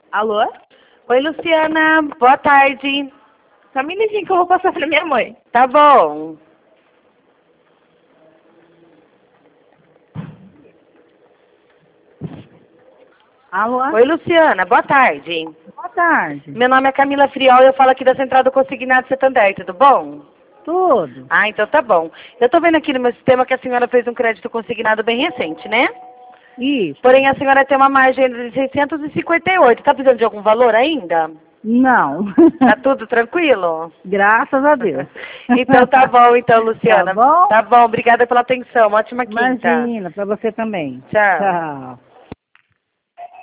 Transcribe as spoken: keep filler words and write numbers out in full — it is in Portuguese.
Alô? Oi, Luciana. Boa tarde. Só um minutinho que eu vou passar pra minha mãe. Tá bom. Alô? Oi, Luciana. Boa tarde. Boa tarde. Meu nome é Camila Friol e eu falo aqui da Central do Consignado Santander. Tudo bom? Tudo. Ah, então tá bom. Eu tô vendo aqui no meu sistema que a senhora fez um crédito consignado bem recente, né? Isso. Porém, a senhora tem uma margem de seiscentos e cinquenta e oito. Tá precisando de algum valor ainda? Não. Tá tudo tranquilo? Graças a Deus. Então tá bom, então, Luciana. Tá bom? Tá bom, obrigada pela atenção. Ótima quinta. Imagina, pra você também. Tchau. Tchau.